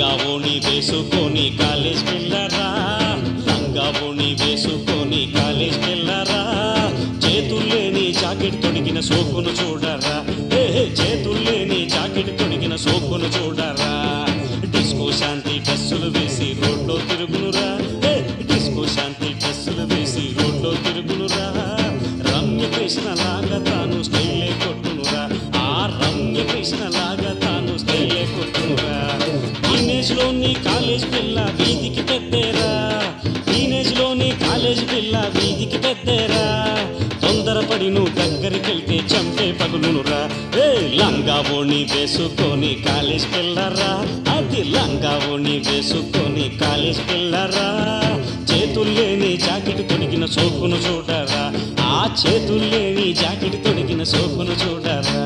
లంగా ఓణి వేసుకొని కాలేజ్ పిల్లరా, లంగా ఓణి వేసుకొని కాలేజ్ పిల్లరా, చేతుల్లేని జాకెట్ తొడిగిన సోకును చూడరా, చేతుల్లేని జాకెట్ తొడిగిన సోకును చూడరా, డిస్కో శాంతి డ్రెస్సులు వేసి రోడ్లో తిరుగునురా, డిస్కో శాంతి డ్రెస్సులు వేసి రోడ్లో తిరుగునురా, రమ్య కృష్ణ లాగా తాను స్టైలే కొట్టునురా, ఆ రమ్య కృష్ణ లాగా తాను స్టైలే కొట్టునురా. టీనేజ్ లోని కాలేజ్ పిల్ల వీధికి పెద్దరా, టీనేజ్ లోని కాలేజ్ పిల్ల వీధికి పెద్దరా, తొందరపడి నువ్వు దగ్గరికెళ్తే చంపే పగులునురా. లంగా ఓణి వేసుకొని కాలేజ్ పిల్లరా, అది లంగా ఓణి వేసుకొని కాలేజ్ పిల్లరా, చేతుల్లేని జాకెట్ తొడిగిన సోకును చూడరా, ఆ చేతుల్లేని జాకెట్ తొడిగిన సోకును చూడరా.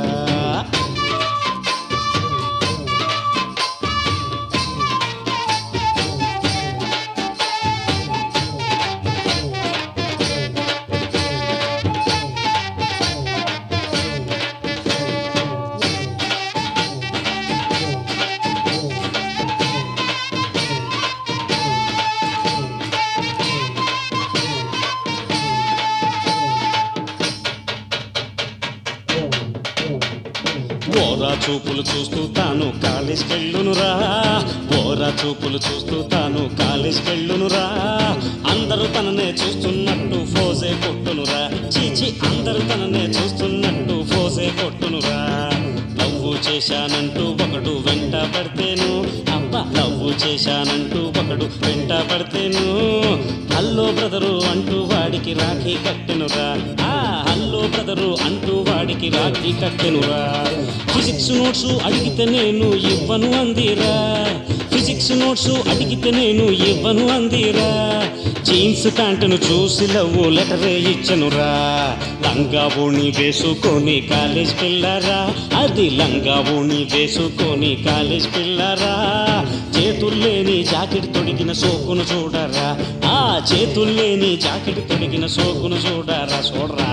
ఓరా చూపులు చూస్తూ తాను కాలేజ్ కెళ్ళునురా, ఓరా చూపులు చూస్తూ తాను కాలేజ్ కెళ్ళునురా, అందరూ తననే చూస్తున్నట్టు ఫోజే కొట్టునురా, చీచి అందరూ తననే చూస్తున్నట్టు ఫోజే కొట్టునురా. లవ్వు చేశానంటూ ఒకడు వెంట పడితేను, అబ్బా లవ్వు చేశానంటూ ఒకడు వెంట పడితేను, హల్లో బ్రదరు అంటూ వాడికి రాఖీ కట్టెనురా, హల్లో బ్రదరు అంటూ వాడికి రాఖీ కట్టెనురా. ఫిజిక్స్ నోట్స్ అడిగితే నేను ఇవ్వను అందిరా, ఫిజిక్స్ నోట్స్ అడిగితే నేను ఇవ్వను అందిరా, జీన్స్ ప్యాంటును చూసి లవ్వు లెటరే ఇచ్చనురా. లంగా ఓణి వేసుకొని కాలేజ్ పిల్లరా, అది లంగా ఓణి వేసుకొని కాలేజ్ పిల్లరా, చేతుల్లేని జాకెట్ తొడిగిన సోకును చూడరా, ఆ చేతుల్లేని జాకెట్ తొడిగిన సోకును చూడరా, చూడరా.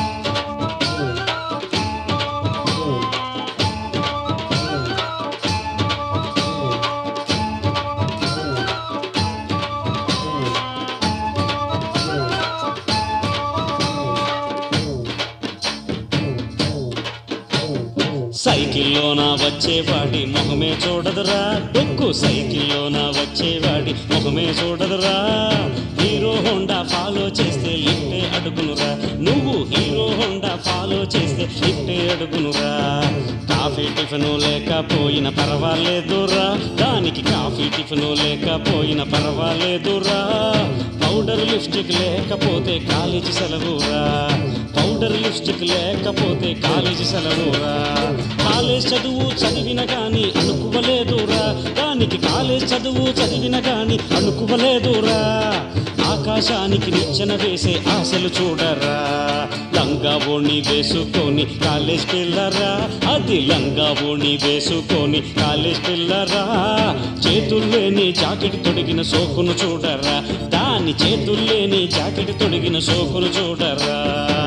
సైకిల్లోన వచ్చేవాడి మొహమే చూడదురా, డొక్కు సైకిల్లోన వచ్చేవాడి మొహమే చూడదురా, హీరో హోండా ఫాలో చేస్తే లిఫ్టే అడుగునురా, నువ్వు హీరో హోండా ఫాలో చేస్తే లిఫ్టే అడుగునురా. కాఫీ టిఫిను లేకపోయిన పర్వాలేదురా, దానికి కాఫీ టిఫిను లేకపోయిన పర్వాలేదురా, పౌడర్ లిప్స్టిక్ లేకపోతే కాలేజీ సెలవురా, పౌడర్ లిప్స్టిక్ లేకపోతే కాలేజీ సెలవురా. కాలేజ్ చదువు చదివిన గాని అనుకువలేదురా, దానికి కాలేజ్ చదువు చదివిన గాని అనుకువలేదురా, ఆకాశానికి నిచ్చెన వేసే ఆశలు చూడరా. లంగా ఓణి వేసుకొని కాలేజ్ పిల్లరా, అది లంగా ఓణి వేసుకొని కాలేజ్ పిల్లరా, చేతుల్లేని జాకెట్ తొడిగిన సోకును చూడరా, దాని చేతుల్లేని జాకెట్ తొడిగిన సోకును చూడరా.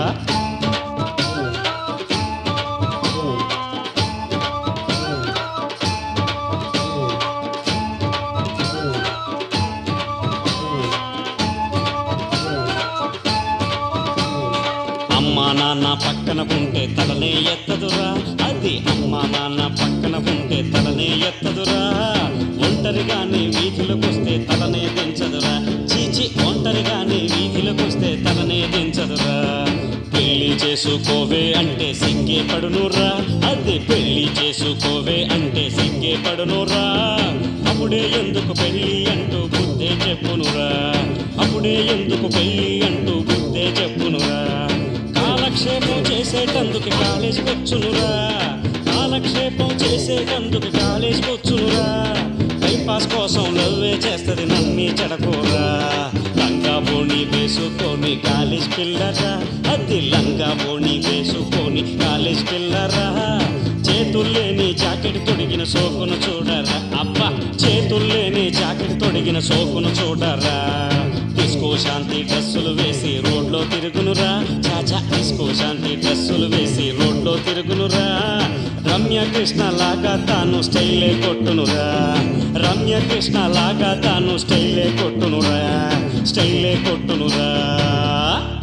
అమ్మా నాన్న పక్కన ఉంటే తలనే ఎత్తదురా, అది అమ్మా నాన్న పక్కన ఉంటే తలనే ఎత్తదురా, ఒంటరిగానే వీధిలోకొస్తే తలనే దించదురా, చీచి ఒంటరిగానే వీధిలోకొస్తే తలనే దించదురా. పెళ్లి చేసుకోవే అంటే సిగ్గే పడునురా, అది పెళ్లి చేసుకోవే అంటే సిగ్గే పడునురా, అప్పుడే ఎందుకు పెళ్లి అంటూ బుద్ధే చెప్పునురా, అప్పుడే ఎందుకు పెళ్లి అంటూ బుద్ధే చెప్పునురా. కాలక్షేపం చేసేటందుకు కాలేజీకి వచ్చునురా, కాలక్షేపం చేసేటందుకు కాలేజీకి వచ్చునురా, టైంపాస్ కోసం లవ్వే చేస్తుంది నమ్మి చెడకోరా. లంగా ఓణి వేసుకొని కాలేజ్ పిల్లరా, అది లంగా ఓణి వేసుకొని కాలేజ్ పిల్లరా, చేతుల్లేని జాకెట్ తొడిగిన సోకును చూడరా, అబ్బా చేతుల్లేని జాకెట్ తొడిగిన సోకును చూడరా. డిస్కో శాంతి డ్రెస్సులు వేసి రోడ్లో తిరుగునురా చాచా డిస్కో శాంతి డ్రెస్సులు వేసి రోడ్లో తిరుగునురా రమ్య కృష్ణ లాగా తాను స్టైలే కొట్టునురా రమ్య కృష్ణ లాగా తాను స్టైలే కొట్టునురా